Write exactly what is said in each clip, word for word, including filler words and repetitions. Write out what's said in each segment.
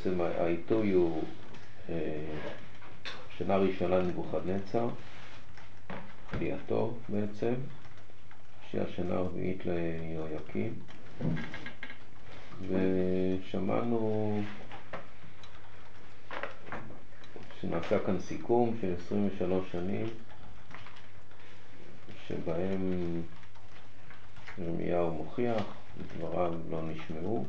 בעצם העיתוי הוא שנה ראשונה לנבוכדנצר, עלייתו בעצם, שהיא השנה הרביעית ליהויקים, ושמענו שנעשה כאן סיכום של עשרים ושלוש שנים שבהם ירמיהו מוכיח, דבריו לא נשמעו,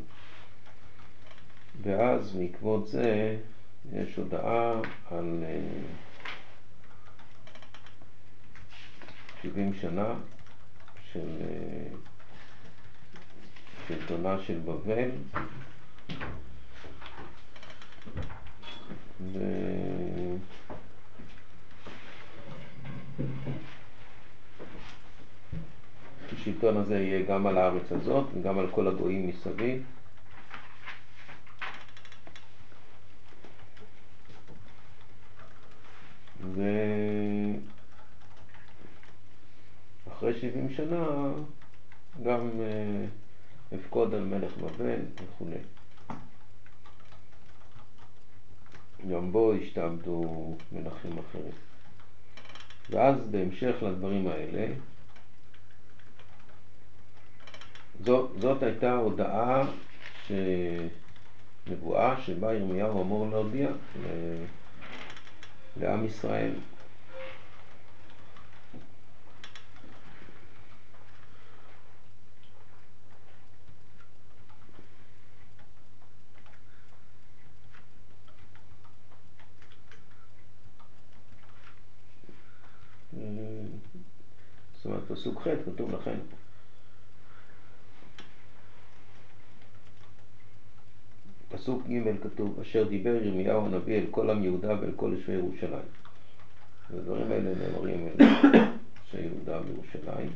ואז בעקבות זה יש הודעה על שבעים שנה של שלטונה של בבל, ו... השלטון הזה יהיה גם על הארץ הזאת וגם על כל הגויים מסביב. ואחרי שבעים שנה גם הפקוד על מלך בבל וכו'. גם בו השתעבדו מלכים אחרים. ואז בהמשך לדברים האלה, זאת, זאת הייתה הודעה שנבואה שבה ירמיהו אמור להודיע לעם ישראל. זאת אומרת, פסוק ח' כתוב לכן, פסוק ג' כתוב, אשר דיבר ירמיהו הנביא אל כל עם יהודה ואל כל יושבי ירושלים. והדברים האלה נאמרים אל יושבי יהודה וירושלים.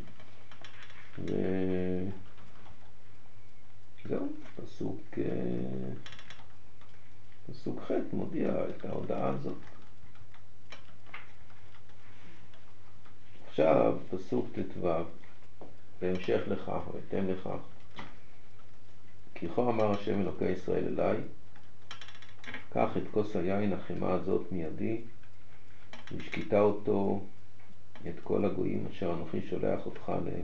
וזהו, פסוק, פסוק ח' מודיע את ההודעה הזאת. עכשיו פסוק ט"ו, בהמשך לכך ובהתאם לכך, כי כה אמר השם אלוקי ישראל אליי, קח את כוס היין החמה הזאת מידי, ושקיטה אותו את כל הגויים אשר אנוכי שולח אותך עליהם,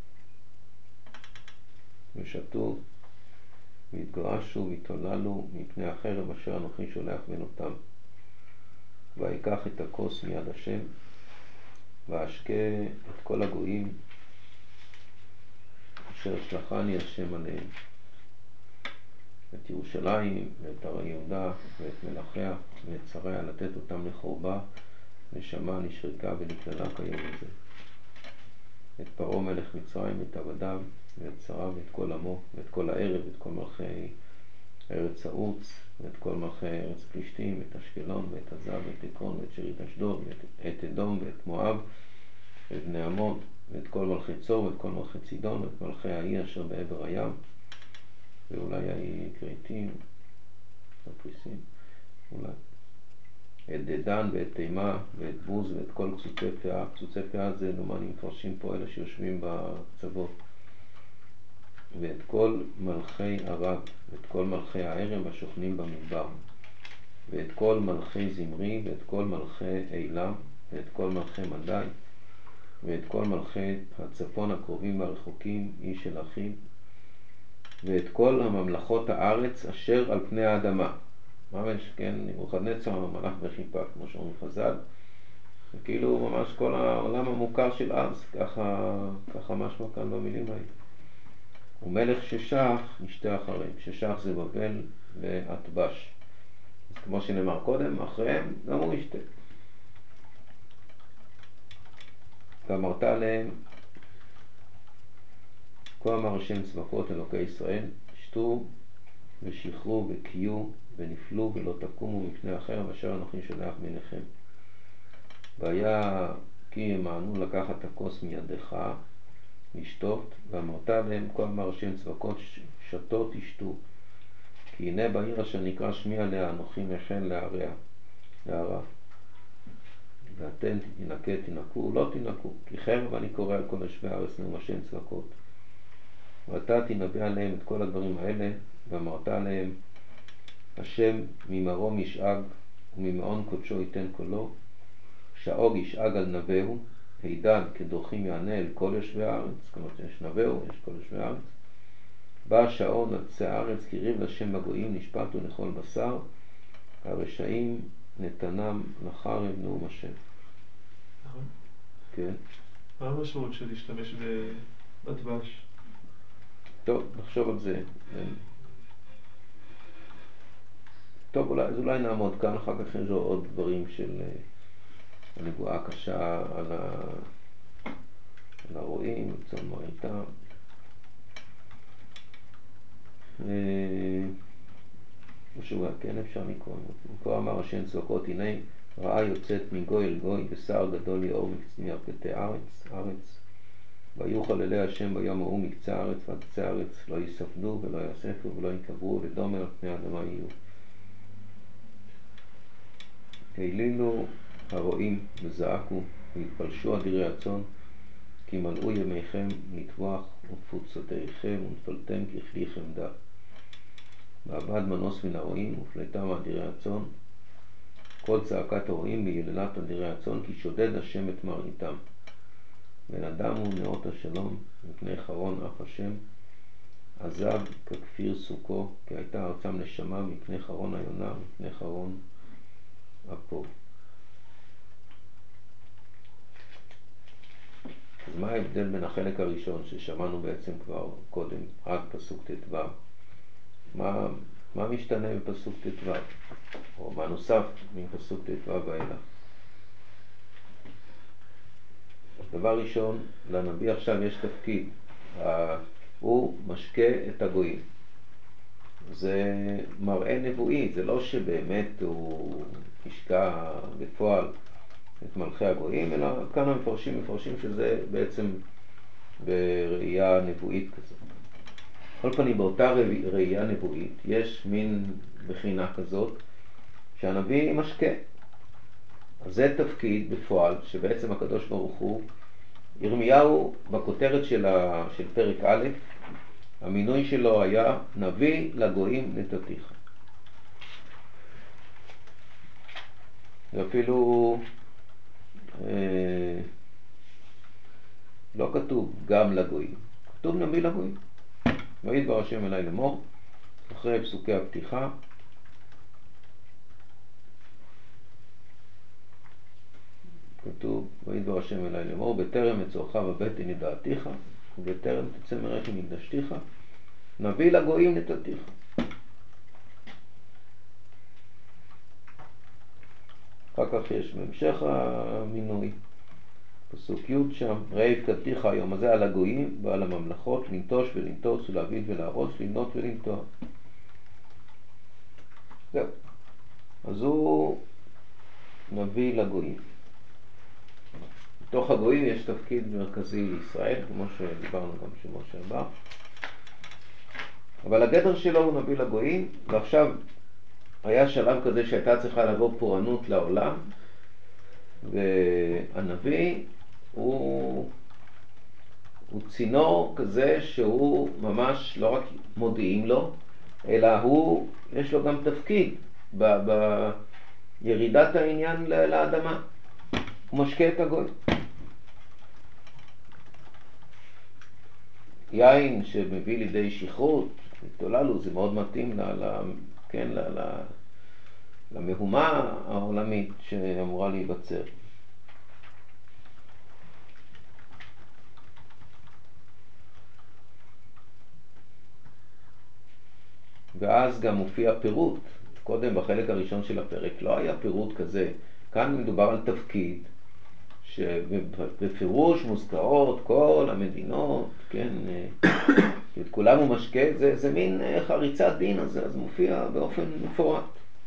ושתו והתגרשו והתעוללו מפני החרב אשר אנוכי שולח בין אותם. ויקח את הכוס מיד השם, ואשקה את כל הגויים אשר שלחני השם עליהם, את ירושלים ואת הר יהודה ואת מלכיה ואת שריה, לתת אותם לחורבה, נשמה נשרקה ונקללה כיום הזה. את פרעה מלך מצרים ואת עבדיו ואת שריו ואת כל עמו ואת כל הערב ואת כל מלכי ארץ העוץ ואת כל מלכי ארץ פלישתים ואת אשקלון ואת עזב ואת עקרון ואת שארית אשדוד ואת אדום ואת מואב ואת בני עמון ואת כל מלכי צור ואת כל מלכי צידון ואת מלכי האי אשר בעבר הים, ואולי האי כרתים, הפריסים, אולי. את דדן ואת תימה ואת בוז ואת כל קצוצי פאה. קצוצי פאה זה נאמנים מפרשים פה אלה שיושבים בצוות. ואת כל מלכי ערב ואת כל מלכי הערב השוכנים במדבר, ואת כל מלכי זמרי ואת כל מלכי אילם ואת כל מלכי מדי ואת כל מלכי הצפון הקרובים והרחוקים איש אל אחיו, ואת כל הממלכות הארץ אשר על פני האדמה. ממש, כן, נבוכדנצר המלך בחיפה, כמו שאומרים חז"ל, וכאילו ממש כל העולם המוכר של אז, ככה, ככה משמע כאן במילים האלה. ומלך ששח ישתה אחריהם. ששח זה בבל ואטבש. אז כמו שנאמר קודם, אחריהם גם הוא ישתה. ואמרת עליהם, כה אמר השם צבאות אלוקי ישראל, שתו ושחרו וקיו ונפלו ולא תקומו מפני החרב אשר אנוכי שולח ביניכם. והיה כי ימאנו לקחת הכוס מידך לשתות, ואמרת להם, כה אמר השם צבאות, שתו תשתו, כי הנה בעיר אשר נקרא שמי עליה אנוכי מכן להרע, להרע. ואתם תנקה תנקו, לא תנקו, כי חרב אני קורא על כל יושבי הארץ נאום השם צבאות. ואתה תנבא עליהם את כל הדברים האלה, ואמרת עליהם, השם ממרום ישאג וממעון קודשו ייתן קולו, שאוג ישאג על נבהו, הידד כדורכים יענה אל כל יושבי הארץ, כלומר יש נבהו, יש כל יושבי הארץ. בא השעון על קצה הארץ, כי ריב לשם בגויים נשפטו לכל בשר, הרשעים נתנם לחרב נאום השם. כן. מה המשמעות של להשתמש בדבש? טוב, נחשוב על זה. טוב, אולי, אז אולי נעמוד כאן, אחר כך יש עוד דברים של הנבואה קשה על, ה... על הרועים, צאן מרעיתם. ושוב, כן אפשר לקרוא. מקרא אמר השם צבאות, הנה רעה יוצאת מגוי אל גוי, בשר גדול יאור מירכתי ארץ, ארץ. ויוכל אלי השם ביום ההוא מקצה הארץ ועד קצה הארץ, לא יספדו ולא יאספו ולא יקברו, ודומר על פני האדמה יהיו. העלילו הרועים וזעקו והתפלשו אדירי הצאן, כי מלאו ימיכם לטבוח ופוצותיכם ונפלתם ככלי חמדה. ועבד מנוס מן הרועים ופלטם אדירי הצאן, כל צעקת הרועים ביללת אדירי הצאן, כי שודד השם את מרעיתם. ונדמו נאות השלום מפני חרון אף השם, עזב ככפיר סוכו, כי הייתה ארצם נשמה מפני חרון היונה מפני חרון אפו. אז מה ההבדל בין החלק הראשון ששמענו בעצם כבר קודם, עד פסוק ט"ו? מה, מה משתנה בפסוק ט"ו? או מה נוסף מפסוק ט"ו ואילך? דבר ראשון, לנביא עכשיו יש תפקיד. הוא משקה את הגויים. זה מראה נבואי, זה לא שבאמת הוא השקע בפועל את מלכי הגויים, אלא כאן המפרשים מפרשים שזה בעצם בראייה נבואית כזאת. כל פנים, באותה ראייה נבואית יש מין בחינה כזאת שהנביא משקה. אז זה תפקיד בפועל שבעצם הקדוש ברוך הוא, ירמיהו בכותרת של, ה, של פרק א', המינוי שלו היה נביא לגויים נתתיך. ואפילו אה, לא כתוב גם לגויים, כתוב נביא לגויים. וידבר השם אליי לאמור, אחרי פסוקי הפתיחה, כתוב, וידבר השם אליי לאמור, בטרם אצורך בבטן ידעתיך, ובטרם תצא מרחם מקדשתיך, נביא לגויים נתתיך. אחר כך יש בהמשך המינוי, פסוק י' שם, ראה הפקדתיך היום הזה על הגויים ועל הממלכות, לנטוש ולנטוס ולהביט ולהרוס, למנות ולנטוע. זהו. אז הוא נביא לגויים. בתוך הגויים יש תפקיד מרכזי לישראל, כמו שדיברנו גם שמשה בא. אבל הגדר שלו הוא נביא לגויים, ועכשיו היה שלב כזה שהייתה צריכה לבוא פורענות לעולם, והנביא הוא, הוא צינור כזה שהוא ממש לא רק מודיעים לו, אלא הוא, יש לו גם תפקיד ב, בירידת העניין לאדמה. הוא משקה את הגוי. יין שמביא לידי שכרות, תוללו, זה מאוד מתאים ל, ל, כן, ל, ל, למהומה העולמית שאמורה להיווצר. ואז גם מופיע פירוט. קודם בחלק הראשון של הפרק לא היה פירוט כזה. כאן מדובר על תפקיד שבפירוש מוזכרות כל המדינות, כן, את כולם הוא משקה, זה, זה מין חריצת דין הזה, אז מופיע באופן מפורט.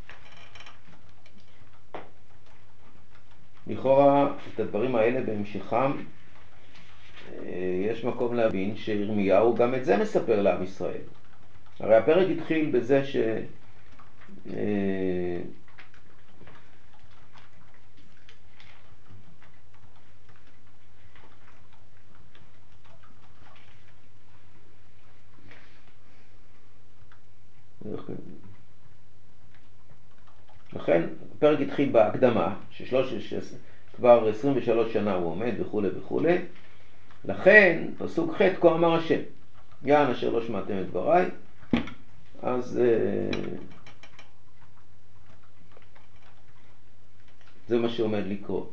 לכאורה את הדברים האלה בהמשכם יש מקום להבין שירמיהו גם את זה מספר לעם ישראל. הרי הפרק התחיל בזה ש... לכן הפרק התחיל בהקדמה, ששלוש, כבר עשרים ושלוש שנה הוא עומד וכו' וכו'. לכן פסוק ח' כה אמר השם, יען אשר לא שמעתם את דבריי. אז זה מה שעומד לקרות.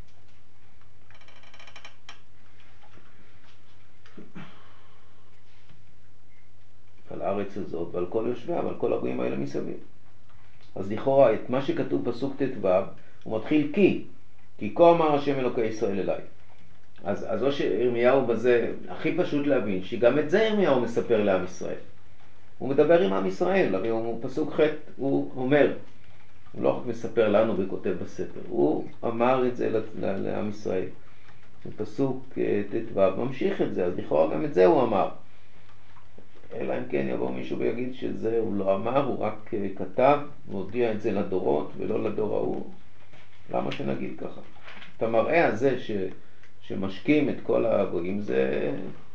על הארץ הזאת ועל כל יושביה ועל כל הגויים האלה מסביב. אז לכאורה את מה שכתוב פסוק ט"ו הוא מתחיל כי, כי כה אמר השם אלוקי ישראל אליי. אז, אז או שירמיהו בזה, הכי פשוט להבין שגם את זה ירמיהו מספר לעם ישראל. הוא מדבר עם עם ישראל, הרי הוא פסוק ח' הוא אומר, הוא לא רק מספר לנו וכותב בספר, הוא אמר את זה לעם ישראל. בפסוק ט"ו ממשיך את זה, אז לכאורה גם את זה הוא אמר. אלא אם כן יבוא מישהו ויגיד שזה הוא לא אמר, הוא רק כתב, הוא הודיע את זה לדורות ולא לדור ההוא. למה שנגיד ככה? את המראה הזה ש, שמשקים את כל הגויים, זה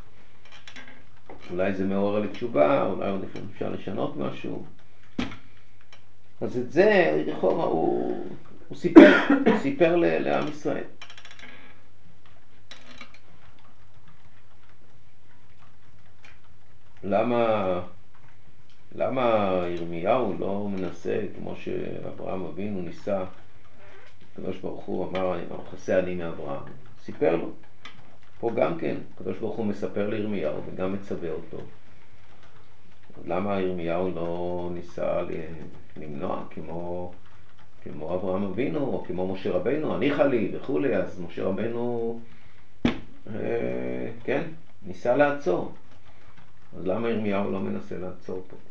אולי זה מעורר לתשובה, אולי עוד אפשר לשנות משהו. אז את זה לכאורה הוא, הוא סיפר, הוא סיפר ל, לעם ישראל. למה, למה ירמיהו לא מנסה, כמו שאברהם אבינו ניסה, הקדוש ברוך הוא אמר, חסה אני מאברהם, סיפר לו. פה גם כן, הקדוש ברוך הוא מספר לירמיהו וגם מצווה אותו. למה ירמיהו לא ניסה למנוע כמו, כמו אברהם אבינו או כמו משה רבינו, הניחה לי וכו', אז משה רבינו אה, כן, ניסה לעצור. אז למה ירמיהו לא מנסה לעצור פה?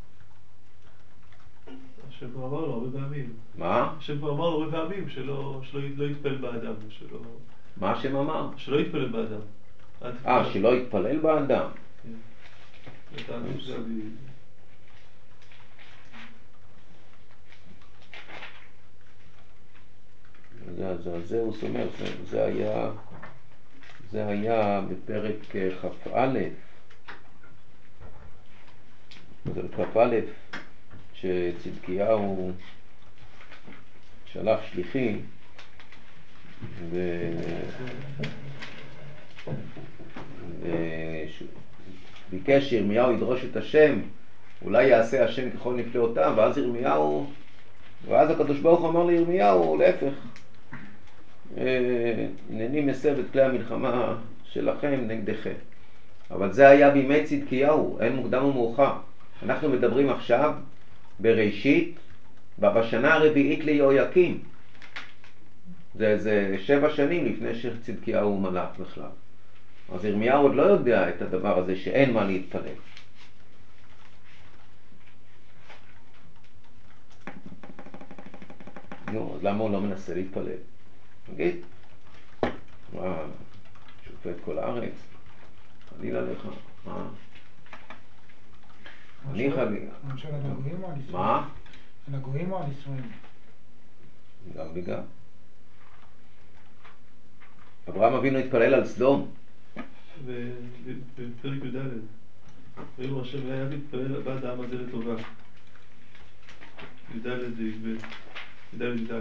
השם כבר אמר לו הרבה פעמים. מה? השם כבר אמר לו הרבה פעמים שלא, שלא לא יתפלל באדם. שלא... מה השם אמר? שלא יתפלל באדם. אה, שלא יתפלל באדם. כן. זה, זה, זה הוא אומר, זה, זה היה, זה היה בפרק כ"א. זה בכ"א שצדקיהו שלח שליחים וביקש שירמיהו ידרוש את השם, אולי יעשה השם ככל נפלאותיו, ואז ירמיהו, ואז הקדוש ברוך הוא אמר לירמיהו להפך, הנני מסב את כלי המלחמה שלכם נגדכם. אבל זה היה בימי צדקיהו, אין מוקדם ומאוחר. אנחנו מדברים עכשיו בראשית, בשנה הרביעית ליהויקים. זה, זה שבע שנים לפני שצדקיהו מלך בכלל. אז ירמיהו עוד לא יודע את הדבר הזה שאין מה להתפלל. נו, אז למה הוא לא מנסה להתפלל? נגיד, מה, שופט כל הארץ? חלילה לך, מה? אני חלילה. למשל על הגויים או על ישראל? מה? על הגויים או על ישראל? גם וגם. אברהם אבינו התפלל על סדום. בפרק י"ד, ואילו השם היה מתפלל בעד העם הזה לטובה. י"ד זה י"ב, י"ד י"ד.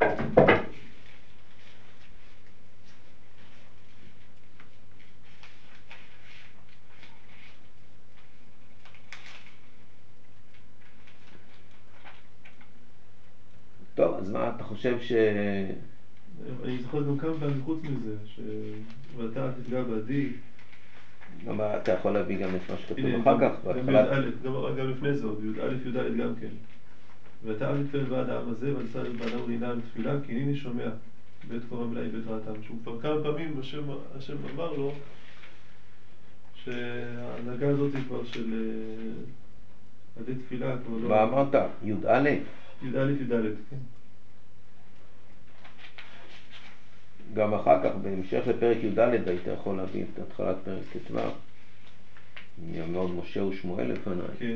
טוב, אז מה אתה חושב ש... אני זוכר גם כמה פעמים חוץ מזה, שאתה אל תפגע בעדי. גם אתה יכול להביא גם את מה שכתוב אחר כך, גם לפני זה, י"א י"ד גם כן. ואתה אל תתפלל בעד העם הזה, ואל תצטרך בעדם רינה בתפילה, כי הנני שומע בית קורם אליי בית רעתם. שהוא כבר כמה פעמים השם אמר לו שההנהגה הזאת היא כבר של עדי תפילה. מה אמרת? י"א? י"א י"ד, כן. גם אחר כך, בהמשך לפרק י"ד, היית יכול להביא את התחלת פרק ט"ו. יעמוד משה ושמואל לפניי. כן.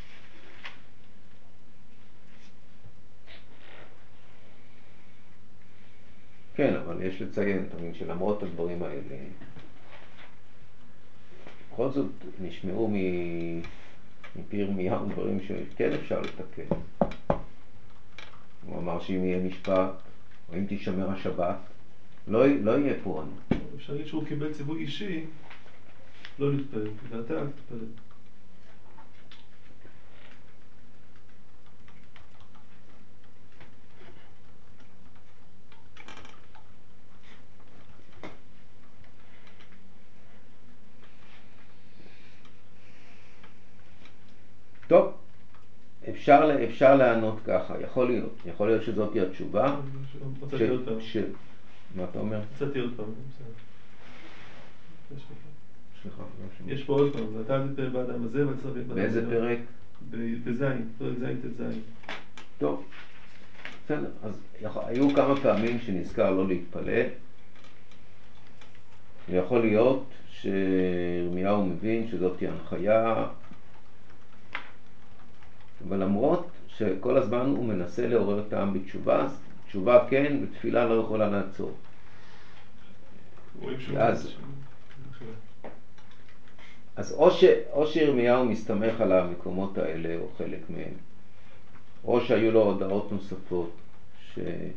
כן, אבל יש לציין, תמיד שלמרות הדברים האלה, בכל זאת נשמעו מפי ירמיהו דברים שכן אפשר לתקן. הוא אמר שאם יהיה משפט, או אם תשמר השבת, לא, לא יהיה פורענות. אפשר להגיד שהוא קיבל ציווי אישי לא להתפלל, ואתה אל תתפלל. טוב, אפשר, אפשר לענות ככה, יכול להיות, יכול להיות שזאת היא התשובה. מצאתי עוד פעם. ש... מה אתה אומר? מצאתי עוד פעם. סליחה, יש פה עוד פעם, ואתה אל תתפלל באדם הזה, ואתה צריך באדם הזה. באיזה פרק? בזין, פרק זין תזין. טוב, בסדר, אז היו כמה פעמים שנזכר לא להתפלל. יכול להיות שירמיהו מבין שזאת היא הנחיה, אבל למרות שכל הזמן הוא מנסה לעורר את העם בתשובה, תשובה כן, ותפילה לא יכולה לעצור. אז, אז או, ש, או שירמיהו מסתמך על המקומות האלה, או חלק מהם, או שהיו לו הודעות נוספות, ש,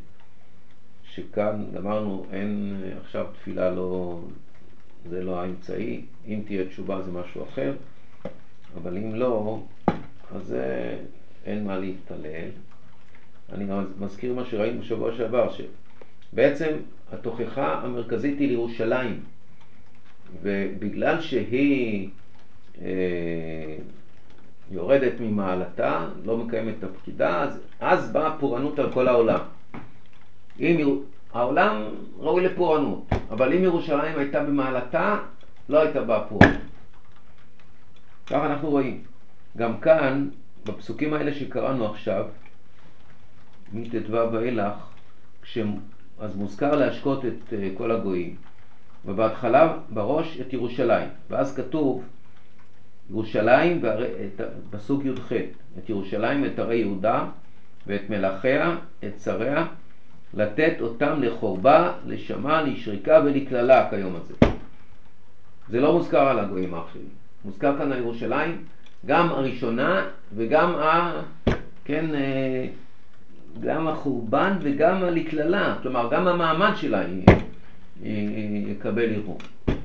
שכאן אמרנו, אין עכשיו תפילה, לא, זה לא האמצעי, אם תהיה תשובה זה משהו אחר, אבל אם לא, אז אין מה להתפלל. אני מזכיר מה שראינו בשבוע שעבר, שבעצם התוכחה המרכזית היא לירושלים, ובגלל שהיא אה, יורדת ממעלתה, לא מקיימת את הפקידה, אז, אז באה פורענות על כל העולם. אם העולם ראוי לפורענות, אבל אם ירושלים הייתה במעלתה, לא הייתה באה פורענות. ככה אנחנו רואים. גם כאן, בפסוקים האלה שקראנו עכשיו, מתתווה ואילך, אז מוזכר להשקות את כל הגויים, ובהתחלה בראש את ירושלים, ואז כתוב ירושלים, פסוק י"ח, את ירושלים, את ערי יהודה, ואת מלכיה, את שריה, לתת אותם לחורבה, לשמה, לשריקה ולכללה כיום הזה. זה לא מוזכר על הגויים האחרים, מוזכר כאן על ירושלים, גם הראשונה וגם ה... כן, גם החורבן וגם הלכללה, כלומר גם המעמד שלה היא, היא יקבל עירום.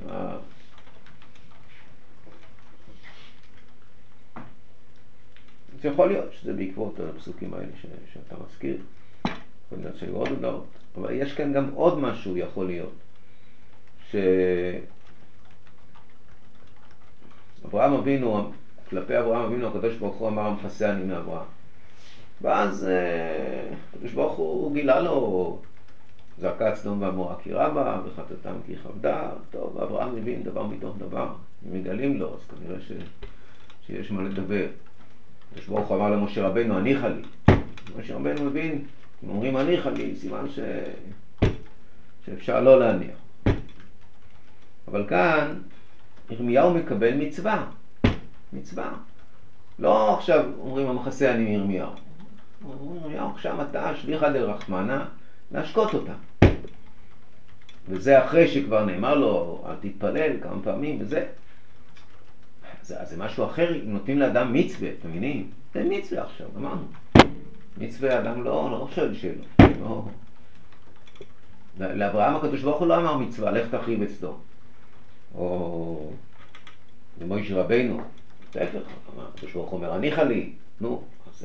זה יכול להיות שזה בעקבות הפסוקים האלה ש... שאתה מזכיר, יכול להיות שהיו עוד הודעות, אבל יש כאן גם עוד משהו יכול להיות, שאברהם אבינו, כלפי אברהם אבינו הקדוש ברוך הוא אמר המחסה אני מאברהם, ואז הקדוש ברוך הוא גילה לו זעקת סדום ועמורה כי רבה וחטאתם כי כבדה. טוב, אברהם מבין דבר מתוך דבר, אם מגלים לו אז כנראה ש... שיש מה לדבר. הקדוש ברוך הוא אמר למשה רבנו הניחה לי, משה רבנו מבין, אם אומרים הניחה לי סימן ש... שאפשר לא להניח. אבל כאן ירמיהו מקבל מצווה, מצווה. לא עכשיו אומרים המחסה אני מירמיהו, אומרים ירמיהו עכשיו אתה שליחא דרחמנא להשקות אותה, וזה אחרי שכבר נאמר לו אל תתפלל כמה פעמים וזה. זה, זה משהו אחר, אם נותנים לאדם מצווה, אתם מבינים? זה מצווה עכשיו, אמרנו. מצווה אדם לא, לא שואל שאלות. לא. לאברהם הקדוש ברוך הוא לא אמר מצווה, לך תחריב את סדום. או למשה רבנו, להפך, הקדוש ברוך הוא אומר, הניחה לי. נו, אז...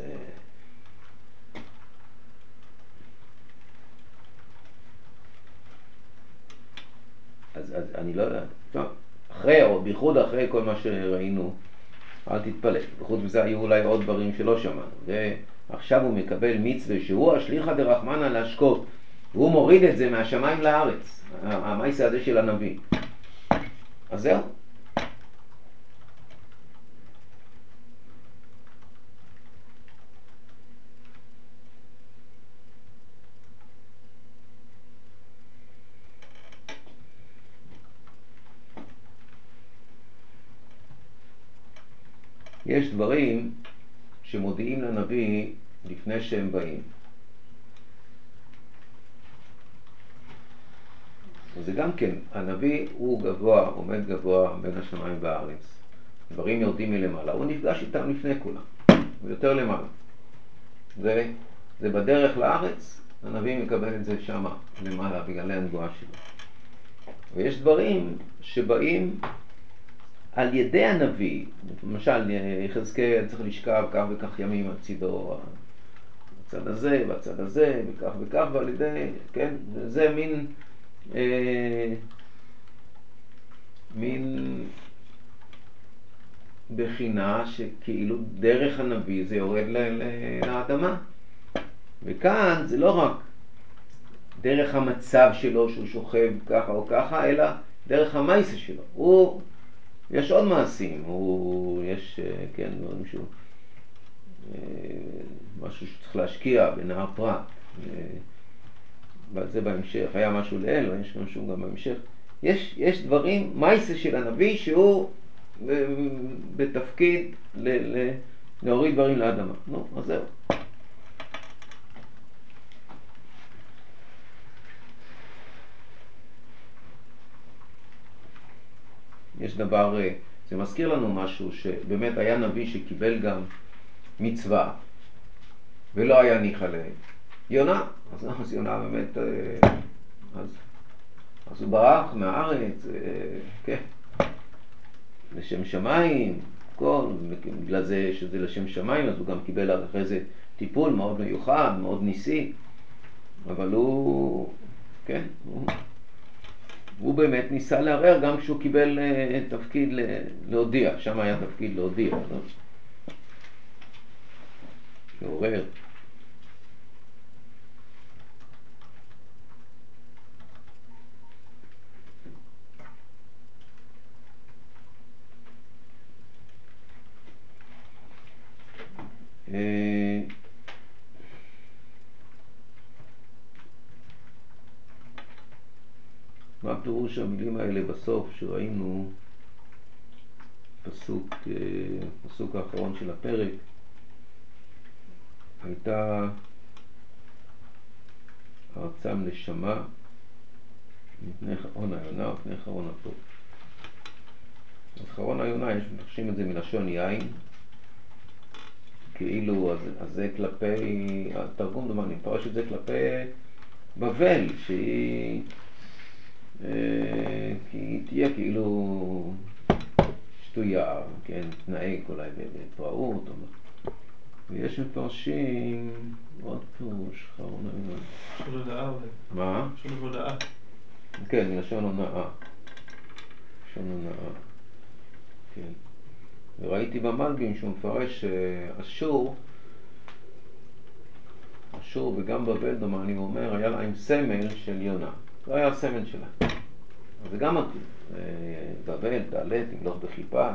אז, אז אני לא יודע. טוב. אחרי, או בייחוד אחרי כל מה שראינו, אל תתפלל. בייחוד בזה היו אולי עוד דברים שלא שמענו. ועכשיו הוא מקבל מצווה שהוא השליחא דרחמנא להשקות. והוא מוריד את זה מהשמיים לארץ. המעשה הזה של הנביא. אז זהו. יש דברים שמודיעים לנביא לפני שהם באים. וזה גם כן, הנביא הוא גבוה, עומד גבוה בין השמיים והארץ. דברים יורדים מלמעלה, הוא נפגש איתם לפני כולם, הוא יותר למעלה. זה זה בדרך לארץ, הנביא מקבל את זה שם למעלה בגלל הנבואה שלו. ויש דברים שבאים על ידי הנביא, למשל יחזקאל צריך לשכב כך וכך ימים על צידו, בצד הזה, בצד הזה, וכך וכך, ועל ידי, כן, זה מין, אה, מין בחינה שכאילו דרך הנביא זה יורד ל- ל- לאדמה. וכאן זה לא רק דרך המצב שלו שהוא שוכב ככה או ככה, אלא דרך המייסה שלו. הוא, יש עוד מעשים, הוא, יש, כן, משהו, משהו שצריך להשקיע בנהר פרת. זה בהמשך, היה משהו לאל, ויש משהו גם בהמשך. יש, יש דברים, מייסה של הנביא שהוא בתפקיד ל, ל, להוריד דברים לאדמה. נו, אז זהו. יש דבר, זה מזכיר לנו משהו שבאמת היה נביא שקיבל גם מצווה ולא היה ניחא להם. יונה, אז, אז יונה באמת, אז, אז הוא ברח מהארץ, כן, לשם שמיים, כל, בגלל זה שזה לשם שמיים, אז הוא גם קיבל אחרי זה טיפול מאוד מיוחד, מאוד ניסי, אבל הוא, כן, הוא... הוא באמת ניסה לערער גם כשהוא קיבל uh, תפקיד להודיע, שם היה תפקיד להודיע, לא? לעורר. Uh, מה פירוש המילים האלה בסוף שראינו פסוק, פסוק האחרון של הפרק? הייתה הרצם לשמה מפני חרון היונה ופני חרון הטוב. אז חרון היונה, יש מפרשים את זה מלשון יין, כאילו, אז, אז זה כלפי, התרגום דומה, אני מפרש את זה כלפי בבל, שהיא כי היא תהיה כאילו שטויה, כן, תנהג אולי בפראות, ויש מפרשים עוד פירוש, חרון היונה. לשון הונאה אולי. מה? לשון הונאה. כן, לשון הונאה. לשון הונאה. כן. וראיתי במלבים שהוא מפרש אשור, אשור וגם בבל דומה, אני אומר, היה להם סמל של יונה. לא היה הסמל שלה. אז זה גם מתאים. בבל, תעלת, תמלוך בחיפה.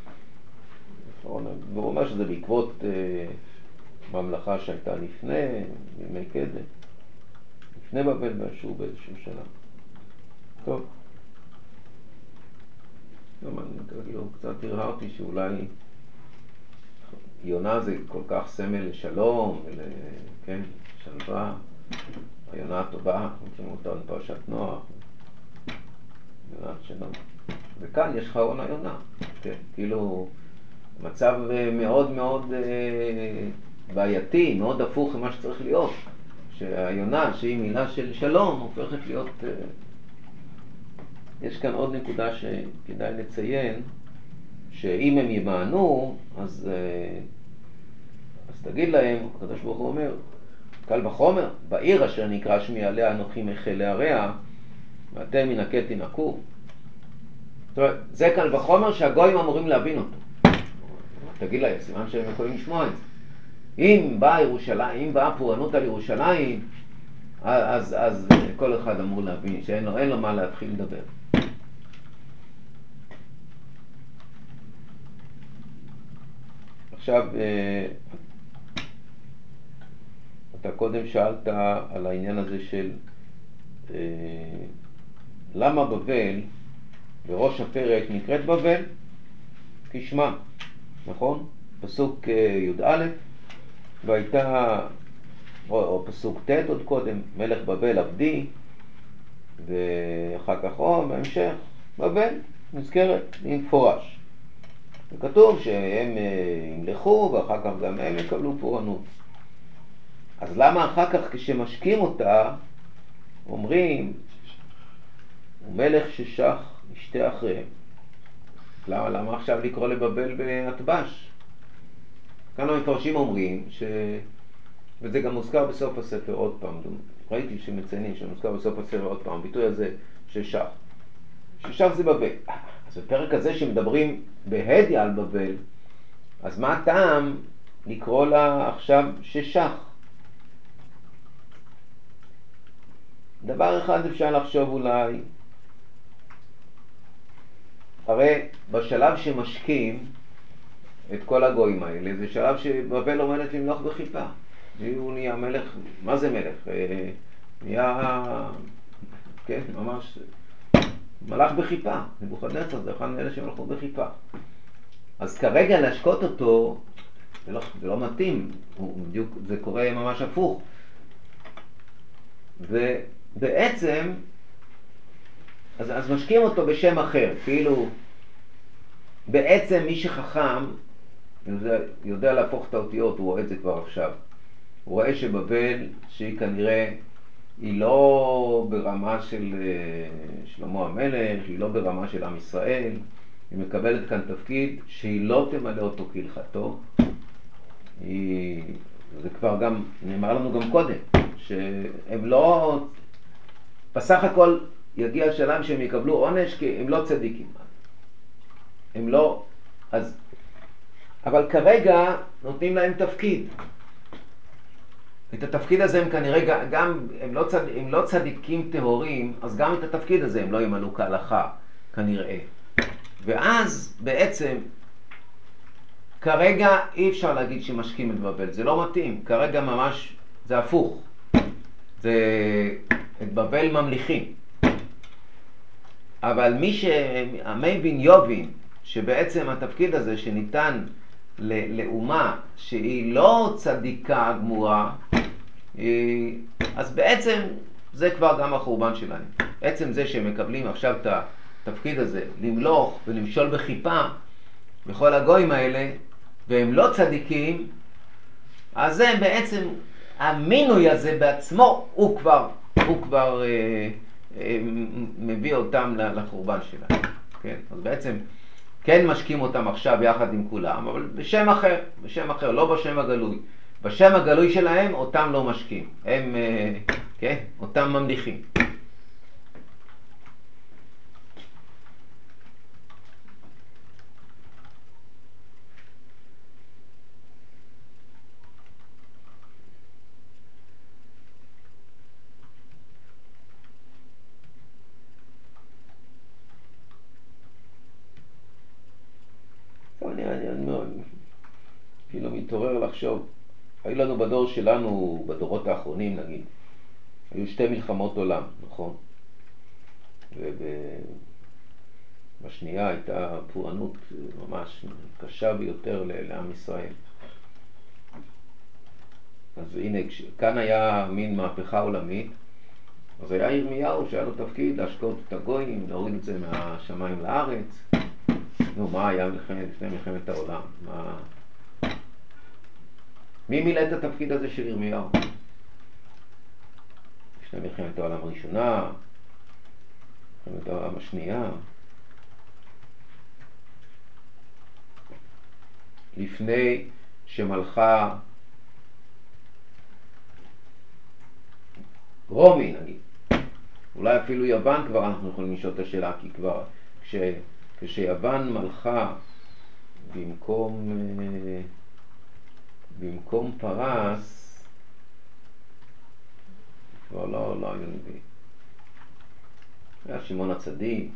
והוא אומר שזה בעקבות ממלכה שהייתה לפני, בימי קדם. לפני בבל ואשור באיזשהו שנה. טוב. גם אני כאילו קצת הרהרתי שאולי יונה זה כל כך סמל לשלום, ול... כן, שלווה. היונה הטובה, מכירים אותה בפרשת נוח, יונה שלום. וכאן יש חרון היונה, כן, כאילו מצב מאוד מאוד בעייתי, מאוד הפוך ממה שצריך להיות, שהיונה שהיא מילה של שלום הופכת להיות, יש כאן עוד נקודה שכדאי לציין, שאם הם ימענו, אז, אז תגיד להם, הקדוש ברוך הוא אומר, קל וחומר, בעיר אשר נקרא שמי עליה אנוכי מחל להרע, ואתם מן הקט תנקו. זאת אומרת, זה קל וחומר שהגויים אמורים להבין אותו. תגיד להם, סימן שהם יכולים לשמוע את זה. אם באה ירושלים, אם באה פורענות על ירושלים, אז, אז כל אחד אמור להבין שאין לו, אין לו מה להתחיל לדבר. עכשיו, אתה קודם שאלת על העניין הזה של אה, למה בבל, בראש הפרק נקראת בבל, כשמה, נכון? פסוק י"א, והייתה, או, או פסוק ט' עוד קודם, מלך בבל עבדי, ואחר כך, או בהמשך, בבל, נזכרת, במפורש. וכתוב שהם ימלכו, ואחר כך גם הם יקבלו פורענות. אז למה אחר כך כשמשקים אותה, אומרים, הוא מלך ששח ישתה אחריהם? למה, למה עכשיו לקרוא לבבל בהטבש? כאן המפרשים אומרים, ש... וזה גם מוזכר בסוף הספר עוד פעם, ראיתי שמציינים שמוזכר בסוף הספר עוד פעם, הביטוי הזה ששח. ששח זה בבל. אז בפרק הזה שמדברים בהדיא על בבל, אז מה הטעם לקרוא לה עכשיו ששח? דבר אחד אפשר לחשוב אולי, הרי בשלב שמשקים את כל הגויים האלה, זה שלב שבבל עומדת למלוך בחיפה. הוא נהיה מלך, מה זה מלך? נהיה, כן, ממש מלך בחיפה. נבוכדנצר זה אחד מאלה שמלכו בחיפה. אז כרגע להשקות אותו, זה לא, זה לא מתאים, הוא, בדיוק, זה קורה ממש הפוך. ובעצם, אז, אז משקים אותו בשם אחר, כאילו, בעצם מי שחכם, יודע, יודע להפוך את האותיות, הוא רואה את זה כבר עכשיו. הוא רואה שבבל, שהיא כנראה, היא לא ברמה של שלמה המלך, היא לא ברמה של עם ישראל, היא מקבלת כאן תפקיד שהיא לא תמלא אותו כהלכתו. היא, זה כבר גם, נאמר לנו גם קודם, שהם לא, בסך הכל יגיע השלב שהם יקבלו עונש כי הם לא צדיקים. הם לא, אז, אבל כרגע נותנים להם תפקיד. את התפקיד הזה הם כנראה גם, הם לא, צד, הם לא צדיקים טהורים, אז גם את התפקיד הזה הם לא ימלאו כהלכה, כנראה. ואז בעצם, כרגע אי אפשר להגיד שמשקים את בבל, זה לא מתאים, כרגע ממש זה הפוך. זה, את בבל ממליכים. אבל מי שהמבין יובין, שבעצם התפקיד הזה שניתן לאומה שהיא לא צדיקה גמורה, אז בעצם זה כבר גם החורבן שלהם. עצם זה שהם מקבלים עכשיו את התפקיד הזה, למלוך ולמשול בחיפה בכל הגויים האלה, והם לא צדיקים, אז זה בעצם, המינוי הזה בעצמו, הוא כבר, הוא כבר אה, אה, מביא אותם לחורבן שלהם. כן? אז בעצם, כן משקים אותם עכשיו יחד עם כולם, אבל בשם אחר, בשם אחר, לא בשם הגלוי. בשם הגלוי שלהם אותם לא משקים, הם, כן, אותם ממליכים. אני, אני, אני כאילו מתעורר לחשוב, היו לנו בדור שלנו, בדורות האחרונים נגיד, היו שתי מלחמות עולם, נכון? ובשנייה הייתה פורענות ממש קשה ביותר לעם ישראל. אז הנה, כאן היה מין מהפכה עולמית, אז היה ירמיהו שהיה לו תפקיד להשקות את הגויים, להוריד את זה מהשמיים לארץ. נו, מה היה מלחמת, לפני מלחמת העולם? מה... מי מילא את התפקיד הזה של ירמיהו? לפני מלחמת העולם הראשונה, מלחמת העולם השנייה, לפני שמלכה רומי נגיד, אולי אפילו יוון כבר אנחנו יכולים לשאול את השאלה, כי כבר כש, כשיוון מלכה במקום במקום פרס, כבר לא, לא היו נביאים. היה שמעון הצדיק,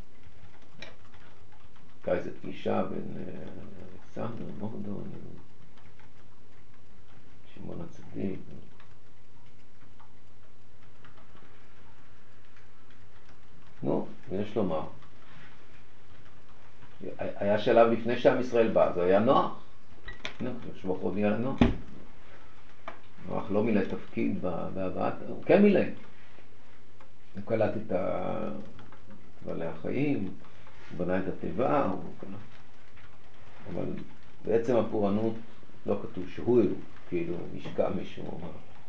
הייתה איזו פגישה בין אלכסנדר, מורדון, שמעון הצדיק. נו, ויש לומר, היה שלב לפני שעם ישראל בא, זה היה נוח. שבוח עוד נהיה נוח. נוח לא מילא תפקיד בהבאת, הוא כן מילא. הוא קלט את בעלי החיים, הוא בנה את התיבה, הוא קלט. אבל בעצם הפורענות לא כתוב שהוא, כאילו, נשקע מישהו.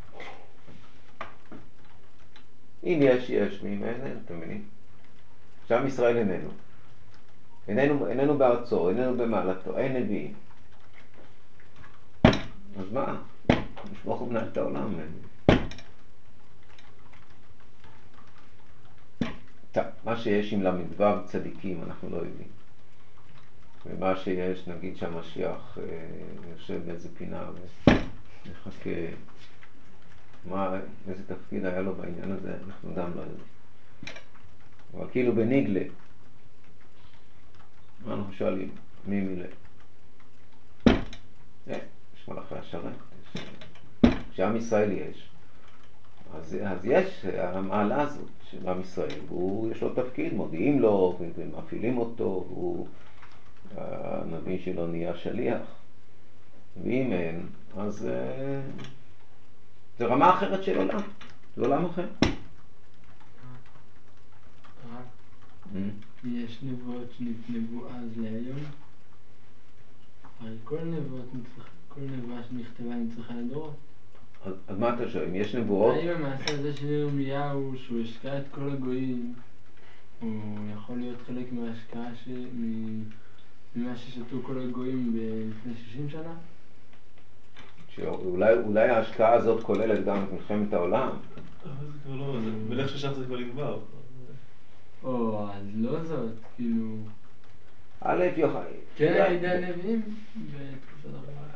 אם יש, יש, ואם אין, אין, אתם מבינים? שם ישראל איננו. איננו, איננו בארצו, איננו במעלתו, אין נביאים. אז מה? נשמוך ובנהל את העולם. מה שיש עם למדבר צדיקים אנחנו לא יודעים. ומה שיש, נגיד שהמשיח אה, יושב באיזה פינה ונחכה, מה, איזה תפקיד היה לו בעניין הזה, אנחנו גם לא יודעים. אבל כאילו בניגלה, מה אנחנו שואלים? מי מילה? אה, יש מלאכי השרת. כשעם ישראל יש, אז, אז יש המעלה הזאת של עם ישראל, והוא יש לו תפקיד, מודיעים לו ומפעילים אותו, והוא, הנביא שלו נהיה שליח. ואם אין, אז זה רמה אחרת של עולם, זה עולם אחר. יש נבואות שנתנבאו אז להיום? הרי כל נבואות, כל נבואה שנכתבה נצריכה לדורות. אז, אז מה אתה שואל? אם יש נבואות? האם המעשה הזה של ירמיהו, שהוא השקע את כל הגויים, הוא יכול להיות חלק מההשקעה ש... ממה ששתו כל הגויים לפני שישים שנה? שאולי אולי ההשקעה הזאת כוללת גם את מלחמת העולם. אבל זה כבר לא, בלך ששם זה כבר נגמר. או, אז לא זאת, כאילו... א' יוחאי. כן, על ידי הנביאים בתקופת הרבה.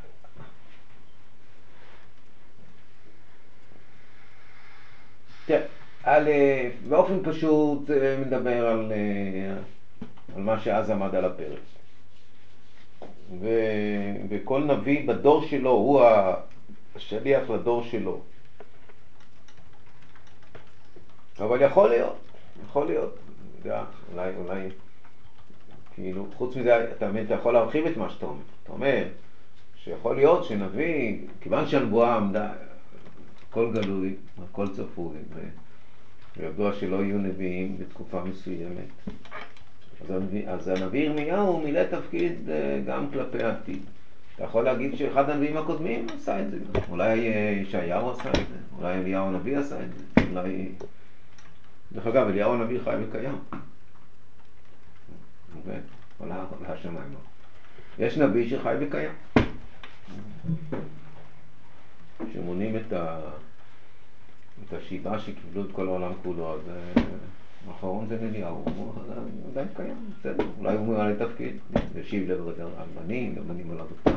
תראה, על, באופן פשוט מדבר על, על מה שאז עמד על הפרק. ו, וכל נביא בדור שלו, הוא השליח לדור שלו. אבל יכול להיות, יכול להיות, יודע, אולי, אולי, כאילו, חוץ מזה, אתה, אתה יכול להרחיב את מה שאתה אומר. אתה אומר שיכול להיות שנביא, כיוון שהנבואה עמדה, הכל גלוי, הכל צפוי, וידוע שלא יהיו נביאים בתקופה מסוימת. אז הנביא, אז הנביא ירמיהו מילא תפקיד גם כלפי העתיד. אתה יכול להגיד שאחד הנביאים הקודמים עשה את זה. אולי ישעיהו עשה את זה, אולי אליהו הנביא עשה את זה, אולי... דרך אגב, אליהו הנביא חי וקיים. עולה השמיים. יש נביא שחי וקיים. שמונים את, ה... את השיבה שקיבלו את כל העולם כולו, אז האחרון זה אליהו, הוא עדיין קיים, בסדר. אולי הוא מראה לתפקיד, ישיב לב רגע אלמנים, אלמנים על הדוקטר.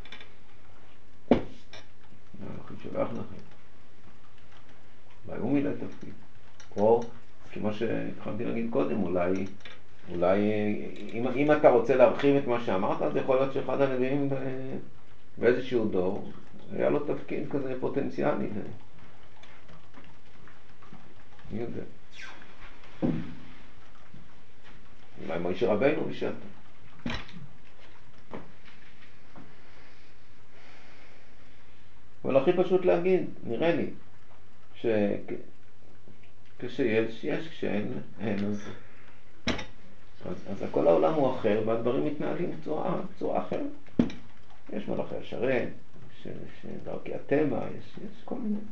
אנחנו נשבח לכם. אולי הוא מילא תפקיד. או, כמו שהתחלתי להגיד קודם, אולי, אולי אם, אם אתה רוצה להרחיב את מה שאמרת, אז יכול להיות שאחד הנביאים באיזשהו דור, היה לו תפקיד כזה פוטנציאלי. מי יודע? אולי מוישה רבנו בשעתו. אבל הכי פשוט להגיד, נראה לי, שכשיש, יש, כשאין, אין, אז, אז, אז כל העולם הוא אחר, והדברים מתנהלים בצורה, בצורה אחרת. יש מלאכי השרת, שדרכי הטבע, יש, יש כל מיני.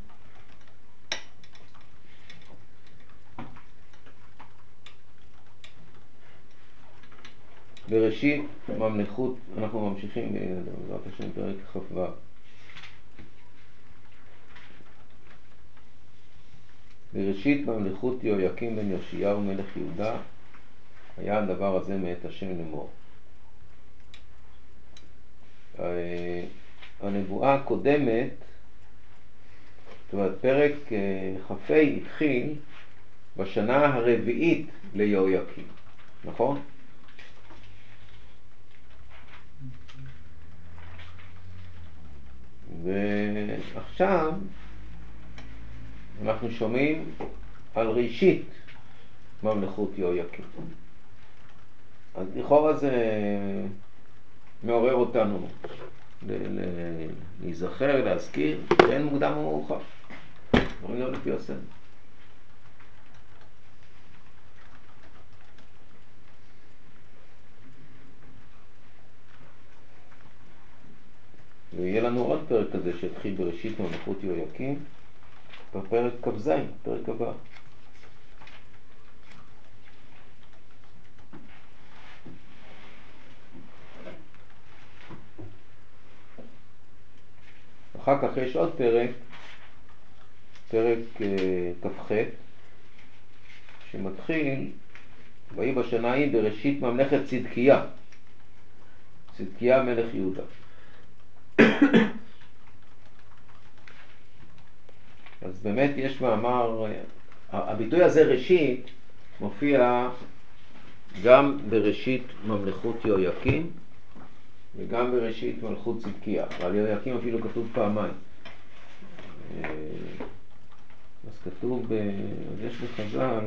בראשית ממלכות, אנחנו ממשיכים בעזרת השם פרק כ"ו. בראשית ממלכות יהויקים בן יאשיהו מלך יהודה, היה הדבר הזה מאת השם לאמור. הנבואה הקודמת, זאת אומרת, פרק כ"ה התחיל בשנה הרביעית ליהויקים, נכון? ועכשיו אנחנו שומעים על ראשית ממלכות יהויקים. אז לכאורה זה מעורר אותנו להיזכר, להזכיר, שאין מוקדם ומאוחר. אומרים לו לפי הסדר. ויהיה לנו עוד פרק כזה שהתחיל בראשית ממלכות יהויקים, בפרק כ"ז, פרק הבא. אחר כך יש עוד פרק, פרק כ"ח, שמתחיל, ויהי בשנה ההיא בראשית ממלכת צדקיה, צדקיה מלך יהודה. אז באמת יש מאמר, הביטוי הזה ראשית מופיע גם בראשית ממלכות יהויקים וגם בראשית מלכות צדקיה, ועל יהויקים אפילו כתוב פעמיים. אז כתוב, אז יש בחז"ל,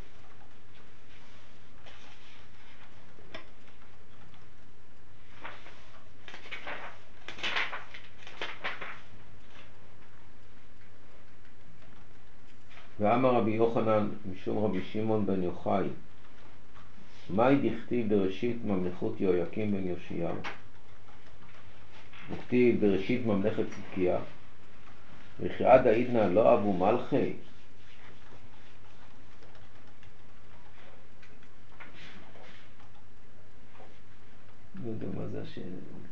ואמר רבי יוחנן משום רבי שמעון בן יוחאי, מהי דכתיב בראשית ממלכות יהויקים בן יאשיהו? דכתיב בראשית ממלכת צדקיה, וכי עד העידנא לא אבו מלכי? לא יודע מה זה השאלה.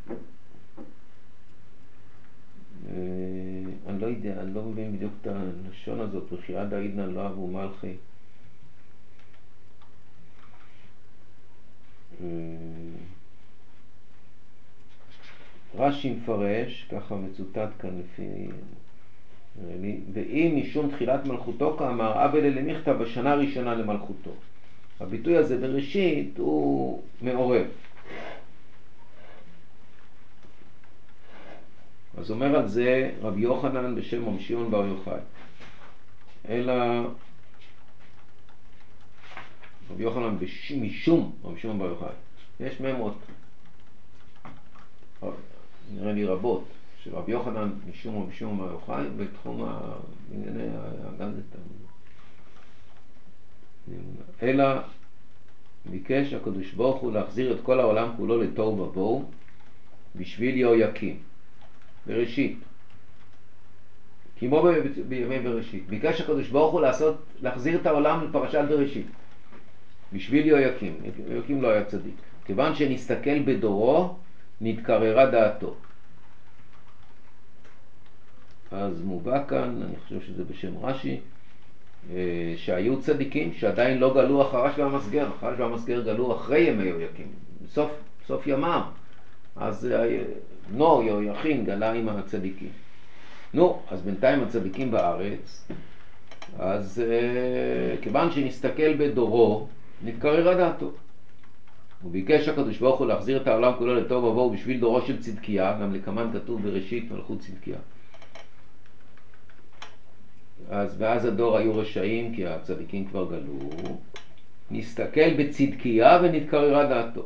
אני לא יודע, אני לא מבין בדיוק את הלשון הזאת, וכי עד העידנא לא אבו מלכי. רש"י מפרש, ככה מצוטט כאן לפי, ואם משום תחילת מלכותו כאמר אבל למכתב בשנה הראשונה למלכותו. הביטוי הזה בראשית הוא מעורר. אז אומר על זה רבי יוחנן בשם רבי שמעון בר יוחאי, אלא רבי יוחנן בש... משום רבי שמעון בר יוחאי. יש ממות, נראה לי רבות, של רבי יוחנן משום רבי שמעון בר יוחאי בתחום הענייני הגנזת. אלא ביקש הקדוש ברוך הוא להחזיר את כל העולם כולו לתוהו ובוהו בשביל יהויקים. בראשית, כמו בימי בראשית, ביקש הקדוש ברוך הוא לעשות, להחזיר את העולם לפרשת בראשית בשביל יהויקים. יהויקים לא היה צדיק, כיוון שנסתכל בדורו נתקררה דעתו. אז מובא כאן, אני חושב שזה בשם רש"י, שהיו צדיקים שעדיין לא גלו החרש והמסגר. החרש והמסגר גלו אחרי ימי יהויקים, בסוף, בסוף ימם. אז נו, יהויכין גלה עם הצדיקים. נו, אז בינתיים הצדיקים בארץ, אז uh, כיוון שנסתכל בדורו, נתקררה דעתו. הוא ביקש הקדוש ברוך הוא להחזיר את העולם כולו לתוהו ובוהו בשביל דורו של צדקיה, גם לכמן כתוב בראשית מלכות צדקיה. אז ואז הדור היו רשעים כי הצדיקים כבר גלו, נסתכל בצדקיה ונתקררה דעתו.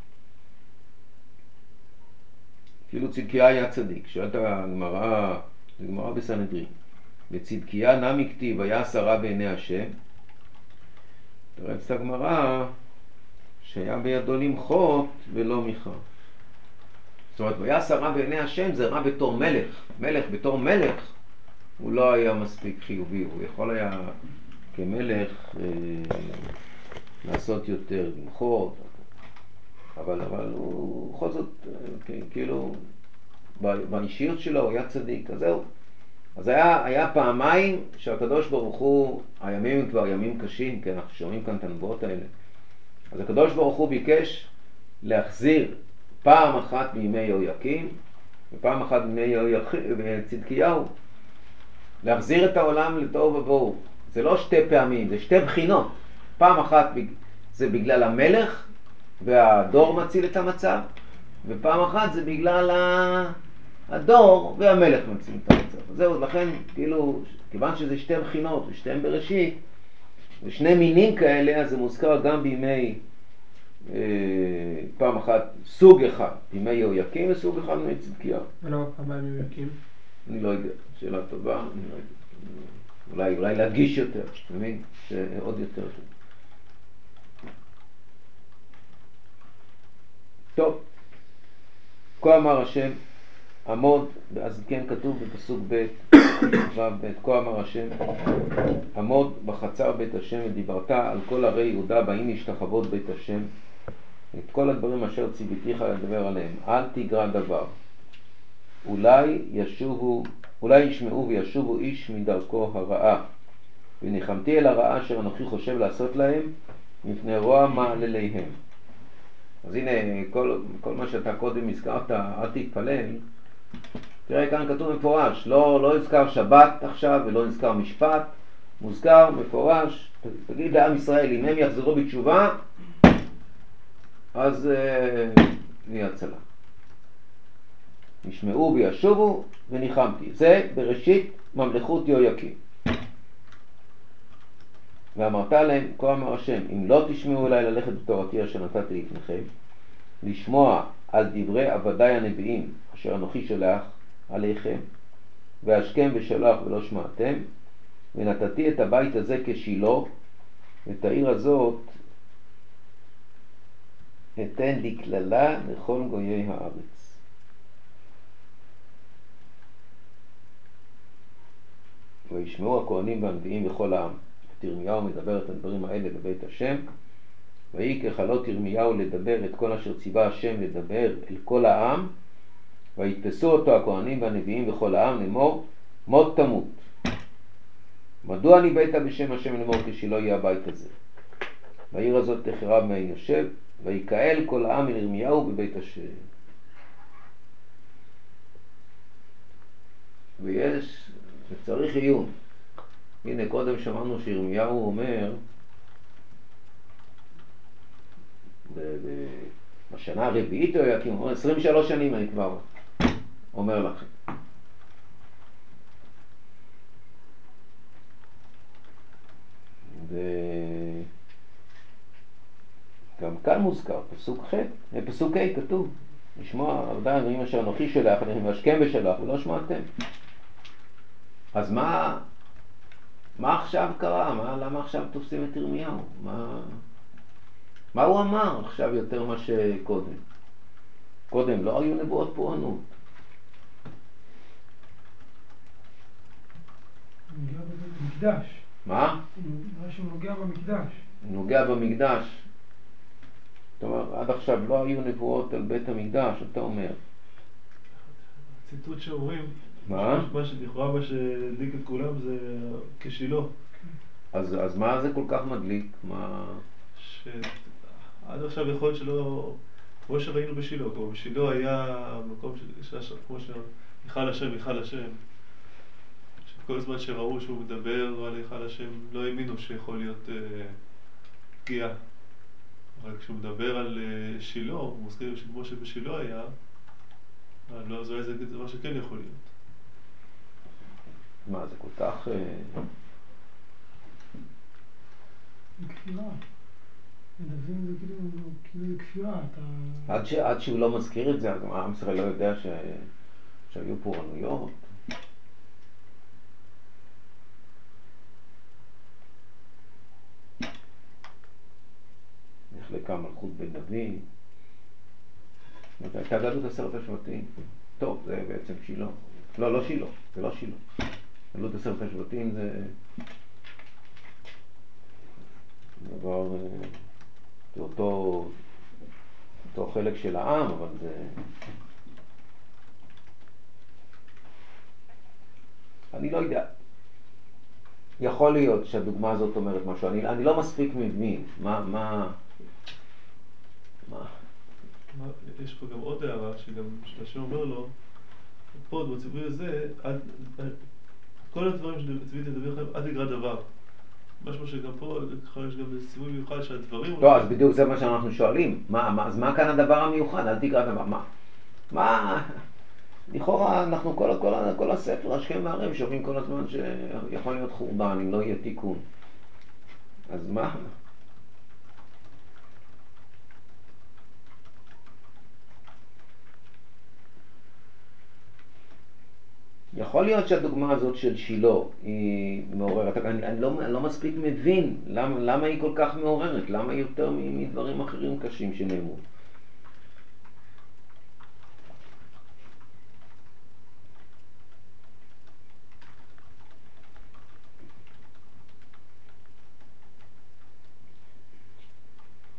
כאילו צדקיה היה צדיק. שאלת הגמרא, זה גמרא בסנהדרין, בצדקיה נמי כתיב היה שרה בעיני השם. תראה את הגמרא שהיה בידו למחות ולא מיכה. זאת אומרת, היה שרה בעיני השם זה רע בתור מלך. מלך בתור מלך הוא לא היה מספיק חיובי, הוא יכול היה כמלך אה, לעשות יותר, למחות, אבל, אבל הוא בכל זאת, כאילו, באישיות שלו הוא היה צדיק, אז זהו. אז היה, היה פעמיים שהקדוש ברוך הוא, הימים הם כבר ימים קשים, כי אנחנו שומעים כאן את הנבואות האלה. אז הקדוש ברוך הוא ביקש להחזיר פעם אחת בימי יהויקים, ופעם אחת בימי צדקיהו, להחזיר את העולם לתוהו ובוהו. זה לא שתי פעמים, זה שתי בחינות. פעם אחת זה בגלל המלך, והדור מציל את המצב, ופעם אחת זה בגלל הדור והמלך מציל את המצב. זהו, לכן, כאילו, כיוון שזה שתי בחינות ושתיהם בראשית, ושני מינים כאלה, אז זה מוזכר גם בימי, אה, פעם אחת, סוג אחד, בימי יהויקים וסוג אחד בימי צדקיה. ולא כמה ימים יהויקים? אני לא יודע, שאלה טובה, אני לא יודע. אולי, אולי להדגיש יותר, מבין? שעוד יותר טוב. טוב, כה אמר השם, עמוד, אז כן כתוב בפסוק ב' וב', כה אמר השם, עמוד בחצר בית השם ודיברת על כל ערי יהודה באים להשתחוות בית השם, את כל הדברים אשר ציוויתיך לדבר עליהם, אל תגרע דבר. אולי ישובו, אולי ישמעו וישובו איש מדרכו הרעה, וניחמתי אל הרעה אשר אנוכי חושב לעשות להם מפני רוע מעלליהם. אז הנה, כל, כל מה שאתה קודם הזכרת, אל תתפלל. תראה, כאן כתוב מפורש, לא, לא נזכר שבת עכשיו ולא נזכר משפט, מוזכר מפורש, תגיד לעם ישראל, אם הם יחזרו בתשובה, אז נהיה uh, הצלה. נשמעו וישובו וניחמתי. זה בראשית ממלכות יהויקים. ואמרת להם, כה אמר השם, אם לא תשמעו אליי ללכת בתורתי אשר נתתי לפניכם, לשמוע על דברי עבדיי הנביאים אשר אנוכי שלח עליכם, והשכם ושלח ולא שמעתם, ונתתי את הבית הזה כשילו, ואת העיר הזאת אתן לכללה לכל גויי הארץ. וישמעו הכהנים והנביאים וכל העם. ירמיהו מדבר את הדברים האלה לבית השם, ויהי ככלות ירמיהו לדבר את כל אשר ציווה השם לדבר אל כל העם, ויתפסו אותו הכהנים והנביאים וכל העם לאמור, מות תמות. מדוע ניבאת בשם השם לאמור כשלא יהיה הבית הזה? והעיר הזאת תחרב מעין יושב, ויקהל כל העם אל ירמיהו בבית השם. ויש, וצריך עיון. הנה קודם שמענו שירמיהו אומר, בשנה הרביעית הוא יקים, הוא אומר עשרים ושלוש שנים אני כבר אומר לכם. וגם כאן מוזכר, פסוק ח', פסוק ה' כתוב, לשמוע עבדיי הנביאים אשר אנוכי שלח עליכם והשכם ושלח ולא שמעתם. אז מה, מה עכשיו קרה? מה, למה עכשיו תופסים את ירמיהו? מה, מה הוא אמר עכשיו יותר מה שקודם? קודם לא היו נבואות פורענות. הוא נוגע במקדש. מה? מה שהוא נוגע במקדש. הוא נוגע במקדש. זאת אומרת, עד עכשיו לא היו נבואות על בית המקדש, אתה אומר. הציטוט שאומרים, מה? מה שלכאורה מה שהדליק את כולם זה כשילו. אז, אז מה זה כל כך מדליק? מה... שעד עכשיו יכול להיות שלא, כמו שראינו בשילו, כמו בשילו היה מקום ש... כמו שמיכל השם, מיכל השם. שכל זמן שראו שהוא מדבר על היכל השם, לא האמינו שיכול להיות אה, פגיעה. אבל כשהוא מדבר על אה, שילו, הוא מזכיר שכמו שבשילו היה, לא, זה איזה דבר שכן יכול להיות. מה, זה כל כך... אה... כפירה. מדברים זה כאילו, כאילו כפירה. אתה... עד, ש... עד שהוא לא מזכיר את זה, אז עם ישראל לא יודע ש... שהיו פורענויות. נחלקה מלכות בן דוד. הייתה גלות עשרת השבטים. טוב, זה בעצם שילה. לא, לא שילה, זה לא שילה. גלות עשרת השבטים זה דבר, זה אותו, אותו חלק של העם, אבל זה... אני לא יודע. יכול להיות שהדוגמה הזאת אומרת משהו. אני, אני לא מספיק מבין. מה, מה... מה... יש פה גם עוד הערה, שגם שהשם אומר לו, פה בציווי הזה, עד, כל הדברים שציוויתי לדבר לכם, עד יגרע דבר. משהו שגם פה, יש גם ציווי מיוחד שהדברים... לא, אז בדיוק זה מה שאנחנו שואלים. מה, מה, אז מה כאן הדבר המיוחד? אל תגרע דבר. מה? מה? לכאורה אנחנו כל, כל, כל הספר, השכם והערב, שומעים כל הזמן שיכול להיות חורבן, אם לא יהיה תיקון. אז מה? יכול להיות שהדוגמה הזאת של שילה היא מעוררת, אני, אני, לא, אני לא מספיק מבין למה, למה היא כל כך מעוררת, למה היא יותר מדברים אחרים קשים שנאמרו.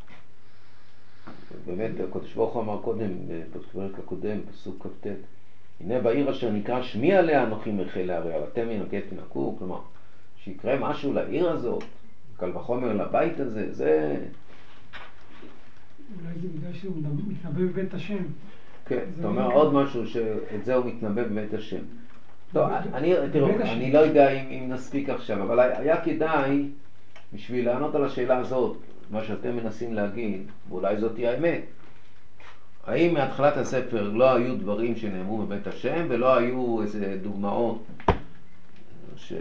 באמת, הקדוש ברוך הוא אמר קודם, בפרק הקודם, פסוק כ"ט, הנה בעיר אשר נקרא שמי עליה אנוכי מלכה להרע, ואתם ינקה תנקו, כלומר, שיקרה משהו לעיר הזאת, קל וחומר לבית הזה, זה... אולי זה בגלל שהוא מתנבא בבית השם. כן, אתה אומר עוד משהו שאת זה הוא מתנבא בבית השם. טוב, אני, תראו, אני לא יודע אם, אם נספיק עכשיו, אבל היה כדאי, בשביל לענות על השאלה הזאת, מה שאתם מנסים להגיד, ואולי זאת תהיה האמת, האם מהתחלת הספר לא היו דברים שנאמרו בבית השם, ולא היו איזה דוגמאות ש...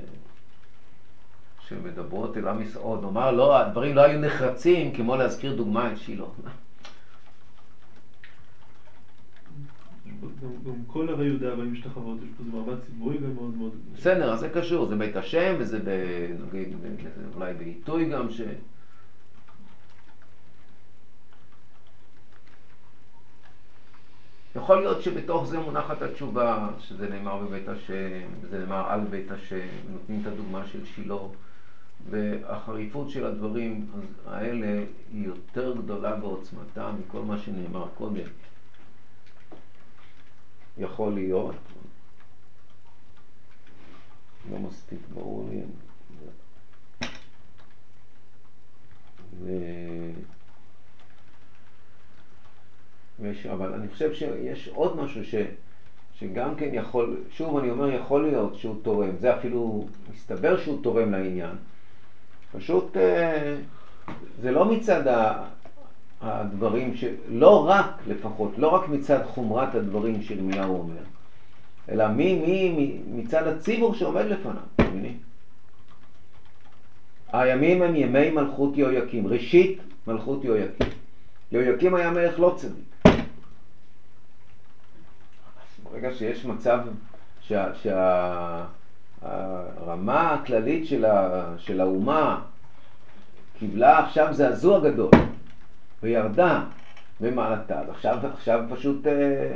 שמדברות אל עם ישראל, נאמר, לא, הדברים לא היו נחרצים כמו להזכיר דוגמה את שילה. גם, גם כל הרי יהודה באים משתחוות, יש פה מעמד ציבורי גם מאוד מאוד... בסדר, אז זה קשור, זה בית השם, וזה ב, נגיד, אולי בעיתוי גם ש... יכול להיות שבתוך זה מונחת התשובה, שזה נאמר בבית השם, וזה נאמר על בית השם, נותנים את הדוגמה של שילה, והחריפות של הדברים האלה היא יותר גדולה בעוצמתה מכל מה שנאמר קודם. יכול להיות, לא מספיק ברור לי, ו... ויש, אבל אני חושב שיש עוד משהו ש... שגם כן יכול, שוב אני אומר, יכול להיות שהוא תורם, זה אפילו מסתבר שהוא תורם לעניין, פשוט זה לא מצד הדברים, לא רק לפחות, לא רק מצד חומרת הדברים של מיהו אומר, אלא מי, מי, מצד הציבור שעומד לפניו, מבינים? הימים הם ימי מלכות יהויקים, ראשית מלכות יהויקים. יהויקים היה מלך לא צדיק. ברגע שיש מצב שה, שה, הרמה הכללית של, ה, של האומה קיבלה עכשיו זעזוע גדול וירדה במעלתה, אז עכשיו, עכשיו פשוט אה,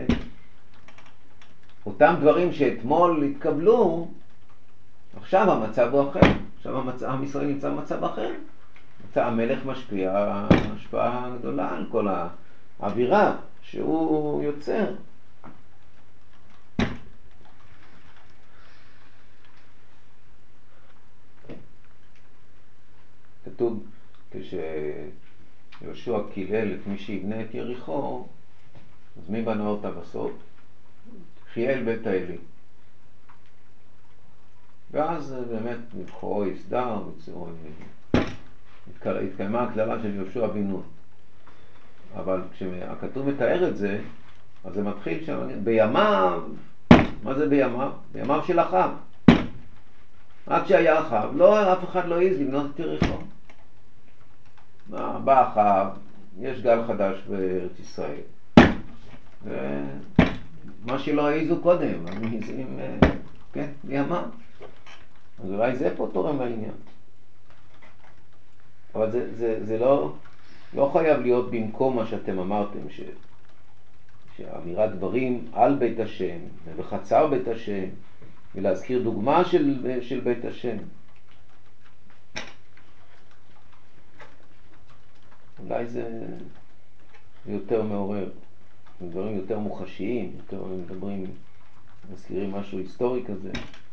אותם דברים שאתמול התקבלו, עכשיו המצב הוא אחר, עכשיו המצב, עם ישראל נמצא במצב אחר, המלך משפיע השפעה גדולה על כל האווירה שהוא יוצר. כתוב, כשיהושע קילל את מי שיבנה את יריחו, אז מי בנה אותה בסוף? חיאל בית האלי. ואז באמת נבחרו יסדר, התקיימה הכללה של יהושע בן נון. אבל כשהכתוב מתאר את זה, אז זה מתחיל שם, בימיו, מה זה בימיו? בימיו של אחאב. רק כשהיה אחאב, לא, אף אחד לא העז לבנות את יריחו. בא אחאב, יש גל חדש בארץ ישראל. ומה שלא העזו קודם, הם העזים, כן, בימיו. אז אולי זה פה תורם לעניין. אבל זה, זה, זה לא, לא חייב להיות במקום מה שאתם אמרתם, ש, שאמירת דברים על בית השם וחצר בית השם, ולהזכיר דוגמה של, של בית השם. אולי זה יותר מעורר, דברים יותר מוחשיים, יותר מדברים, מזכירים משהו היסטורי כזה.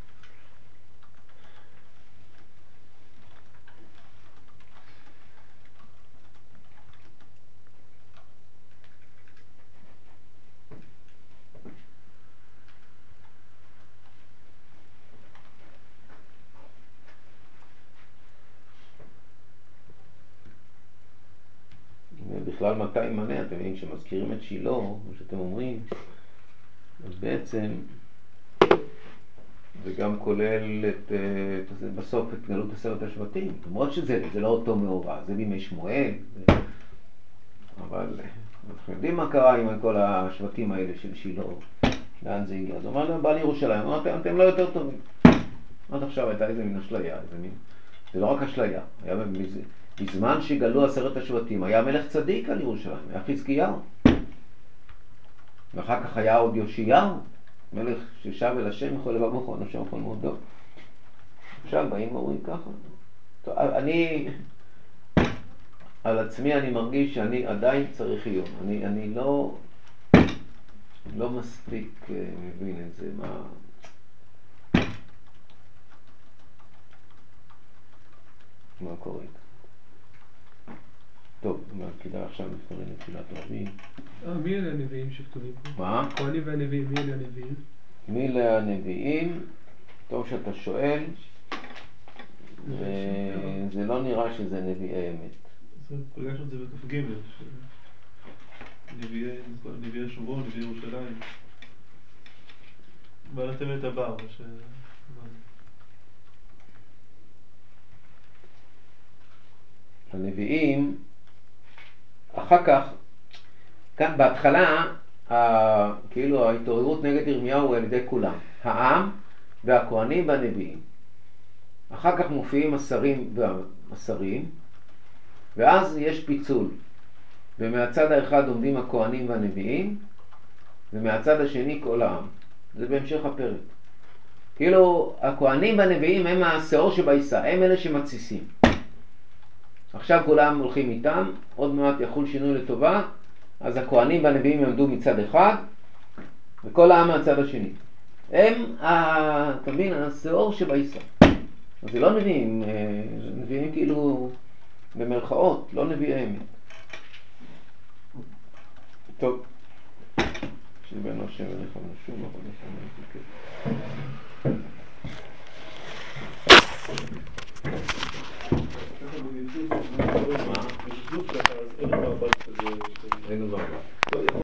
בכלל מתי ימנה, אתם יודעים, כשמזכירים את שילה, מה שאתם אומרים, אז בעצם זה גם כולל את, את, בסוף את גלות עשרת השבטים, למרות שזה זה לא אותו מאורע, זה בימי שמואל, זה, אבל אנחנו יודעים מה קרה עם כל השבטים האלה של שילה, לאן זה הגיע. אז הוא אמר להם, בא לירושלים, אמרתם, אתם לא יותר טובים. עד עכשיו הייתה איזה מין אשליה, איזה מין, זה לא רק אשליה, היה בזה, בזמן שגלו עשרת השבטים היה מלך צדיק על ירושלים, היה חזקיהו. ואחר כך היה עוד יאשיהו, מלך ששב אל השם יכול לבוא מכון, השם יכול מאוד טוב. עכשיו באים ואומרים ככה. טוב, אני, על עצמי אני מרגיש שאני עדיין צריך עיון. אני, אני לא, לא מספיק מבין את זה, מה... מה קורה? טוב, מה כדאי עכשיו נפתור נפילת רבים? אה, מי אלה הנביאים שכתובים פה? מה? כהנים והנביאים, מי אלה הנביאים? מי אלה הנביאים? טוב שאתה שואל, וזה לא נראה שזה נביאי אמת. פגשנו את זה בכ"ג, נביאי שומרון, נביאי ירושלים. בעלתם את הבר, ש... הנביאים, אחר כך, כאן בהתחלה, ה, כאילו ההתעוררות נגד ירמיהו על ידי כולם, העם והכהנים והנביאים. אחר כך מופיעים השרים והשרים, ואז יש פיצול. ומהצד האחד עומדים הכהנים והנביאים, ומהצד השני כל העם. זה בהמשך הפרק. כאילו הכהנים והנביאים הם השאור שבעיסה, הם אלה שמתסיסים. עכשיו כולם הולכים איתם, עוד מעט יחול שינוי לטובה, אז הכהנים והנביאים יעמדו מצד אחד, וכל העם מהצד השני. הם, אתה מבין, השאור שבעיסה. אז זה לא נביאים, נביאים כאילו במרכאות, לא נביאי אמת. טוב, שבין השם אליך ונשום, אבל נשם אליך. מה? יש זוג שאתה, אז אין דבר כזה. אין דבר.